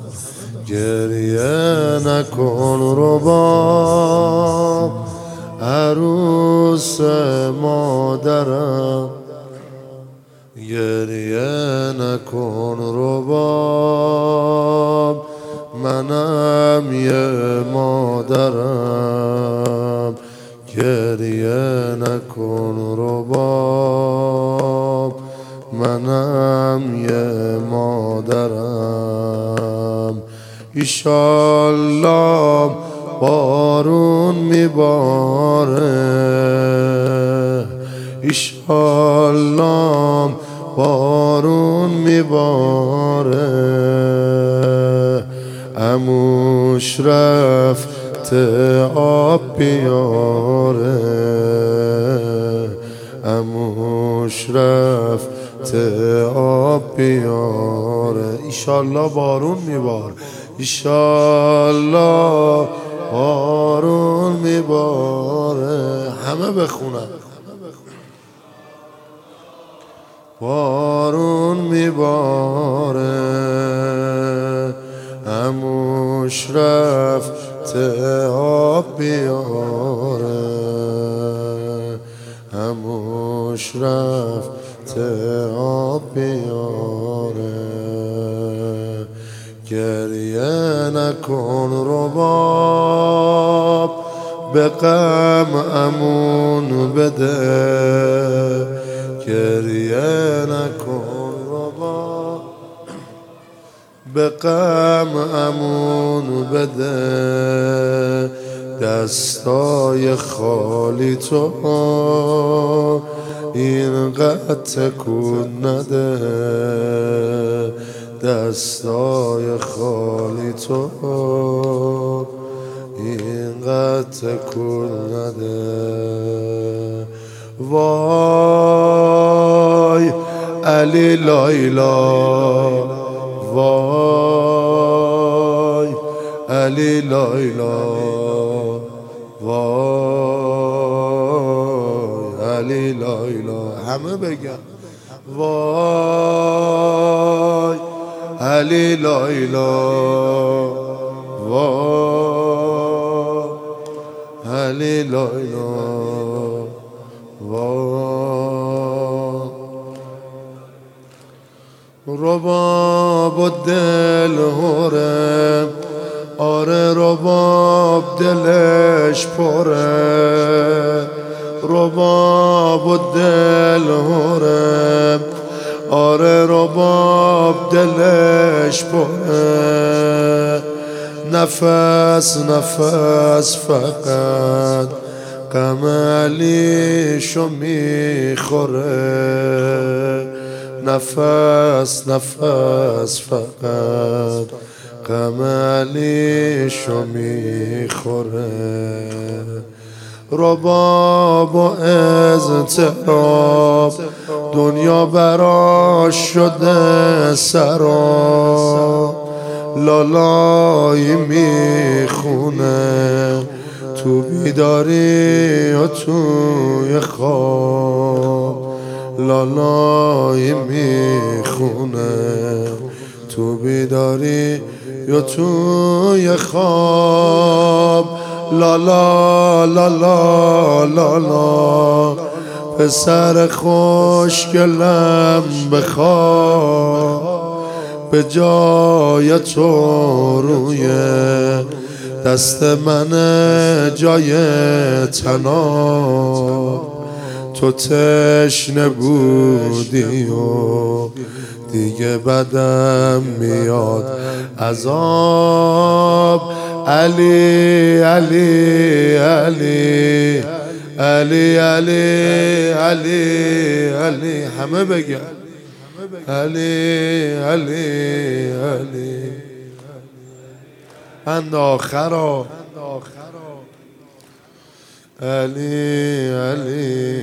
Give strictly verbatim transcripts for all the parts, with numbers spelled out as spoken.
گریه نکن رباب عروس مادرم، گریه نکن رباب منم یه مادرم، گریه نکن رباب منم یه مادرم. ایشالله بارون میباره، ایشالله بارون میباره، عموش رفته آب بیاره، عموش رفته آب بیاره. ایشالله بارون میبار، ایشالله بارون میباره. همه بخونن بارون میباره، عموش رفته آب بیاره، عموش رفته آب بیاره. گریه نکن رباب به غم امون بده، گریه نکن رباب به غم امون بده. دستای خالی تو اینقدر تکون نده، دستای خالی تو اینقدر تکون نده. وای علی لایلا، وای علی لایلا، وای علی لایلا. همه بگن وای علی لایلا، وای علی لایلا، وای. رباب و دل هره، آره رباب دلش پره، رباب و دل هره، آره رباب دلش پره. نفس نفس فقط غم علیشو میخوره، نفس نفس فقط غم علیشو میخوره. رباب و اضطراب دنیا براش شده سراب، لالایی میخونه تو بیداری و توی خواب، لالایی میخونه تو بیداری و توی خواب. لالا لالا لالا پسر خوشگلم بخواب، به جای تو روی دست من جای تناب. تو تشنه بودی و دیگه بدم میاد عذاب. علی علی علی علی علی علی علی. همه بگن علی علی علی. بند آخرا علی علی.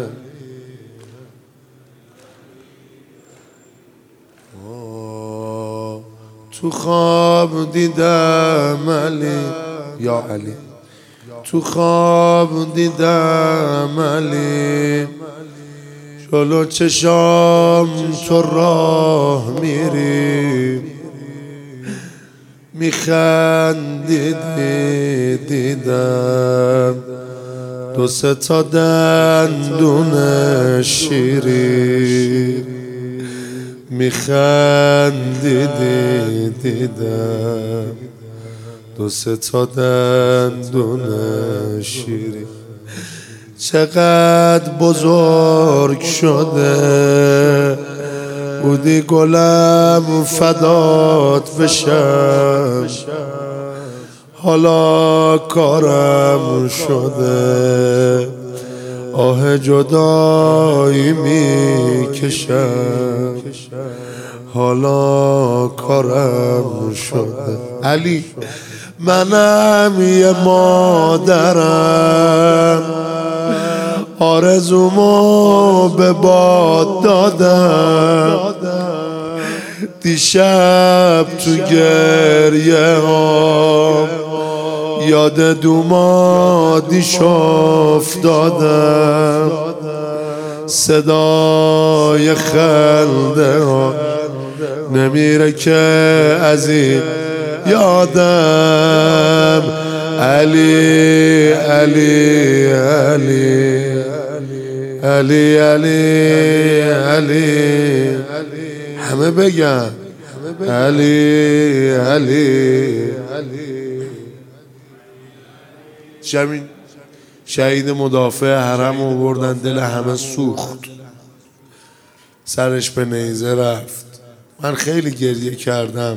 تو خواب دیدم علی یا علی، تو خواب دیدم علی، جلو چشام تو راه میری، میخندیدی دیدم دو سه تا دندون شیرین، میخندیدی دیدم دو سه تا دندون شیرین. چقدر بزرگ شده بودی گلم فدات بشم، حالا کارم شده آه جدایی میکشم، حالا کارم شده. علی منم یه مادرم آرزومو به باد دادم، دیشب تو گریه ها یاد دومادیش افتادم، صدای خنده ها نمیره که از این یادم. علی علی علی علی علی علی همه بگن علی علی. شمین شهید مدافع حرم رو بردن، دل همه سوخت، سرش به نیزه رفت. من خیلی گریه کردم.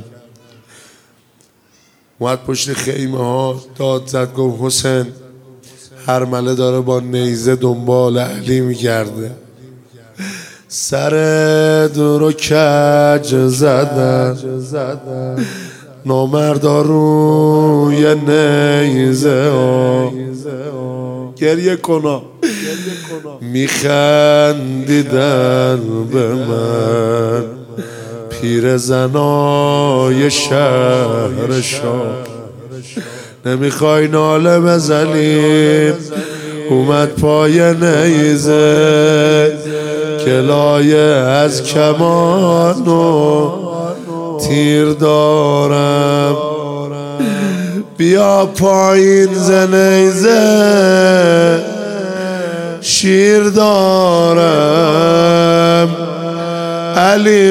اومد پشت خیمه ها داد زد گفت حسین هرمله داره با نیزه دنبال علی میگرده. سر دورو کج زدن نامردا روی نیزه ها گریه کنا میخندیدن به من پیر زنای شهر شام. نمیخوای ناله بزنیم اومد پای نیزه کلایه از کمان و تیر دارم، بیا پایین ز نیزه شیر دارم. علی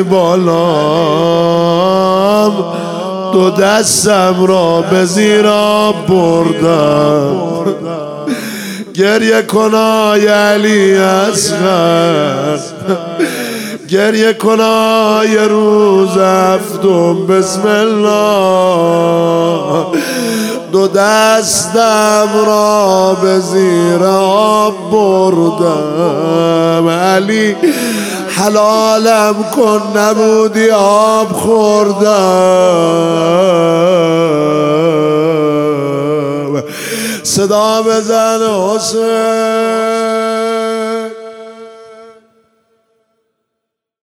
بالام دو دستم را به زیر آب بردم، گریه کنای علی اصغر گریه کنای روز هفتم بسم الله، دو دستم را به زیر آب بردم. علی حلالم کن نبودی آب خوردم. صدا بزن حسین.